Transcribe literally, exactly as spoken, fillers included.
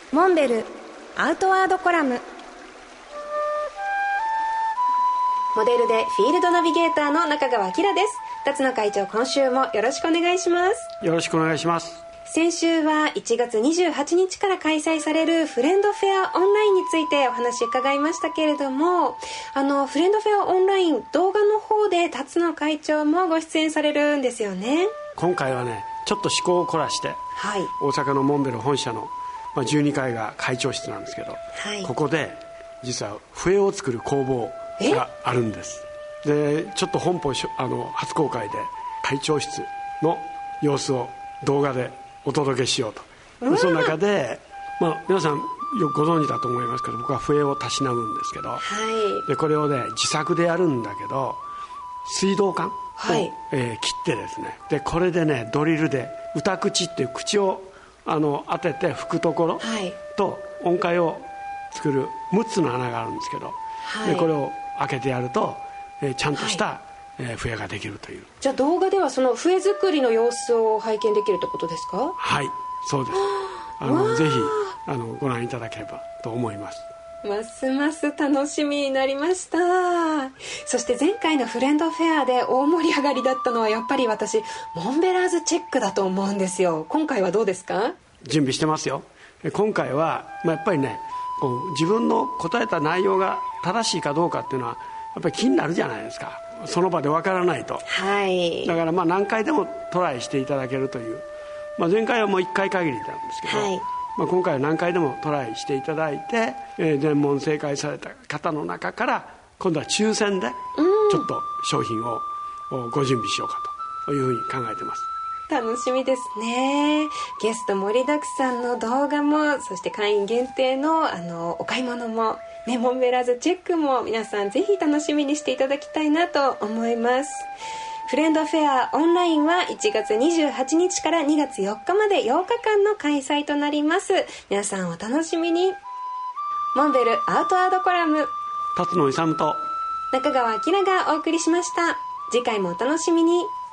モンベルアウトワードコラム。モデルでフィールドナビゲーターの中川明です。辰野会長、今週もよろしくお願いします。 よろしくお願いします。 先週はいちがつにじゅうはちにちから開催されるフレンドフェアオンラインについてお話伺いましたけれども、あのフレンドフェアオンライン動画の方で辰野会長もご出演されるんですよね。 今回はね、ちょっと趣向を凝らして、はい、大阪のモンベル本社のまあ、じゅうにかいが会長室なんですけど、はい、ここで実は笛を作る工房があるんです。でちょっと本邦あの初公開で会長室の様子を動画でお届けしようと。でその中で、まあ、皆さんよくご存知だと思いますけど、僕は笛をたしなむんですけど、はい、でこれをね自作でやるんだけど、水道管を、はい、えー、切ってですね、でこれでねドリルで歌口っていう口をあの当てて吹くところと音階を作るむっつの穴があるんですけど、はい、でこれを開けてやると、えー、ちゃんとした、はい、えー、笛ができるという。 じゃあ動画ではその笛作りの様子を拝見できるってことですか？ はい、そうです。あのぜひあのご覧いただければと思います。 ますます楽しみになりました。そして前回のフレンドフェアで大盛り上がりだったのはやっぱり私モンベラーズチェックだと思うんですよ。今回はどうですか？ 準備してますよ。今回は、まあ、やっぱりねこう自分の答えた内容が正しいかどうかっていうのはやっぱり気になるじゃないですか。その場でわからないと、はい、だからまあ何回でもトライしていただけるという、まあ、前回はもういっかい限りなんですけど、はい、まあ、今回は何回でもトライしていただいて、えー、全問正解された方の中から今度は抽選でちょっと商品をご準備しようかというふうに考えてます。 楽しみですね。ゲスト盛りだくさんの動画も、そして会員限定 の, あのお買い物も、ね、モンベラーズチェックも皆さんぜひ楽しみにしていただきたいなと思います。フレンドフェアオンラインはいちがつにじゅうはちにちからにがつよっかまでようかかんの開催となります。皆さんお楽しみに。モンベルアウトワードコラム、 辰野勇と中川明がお送りしました。次回もお楽しみに。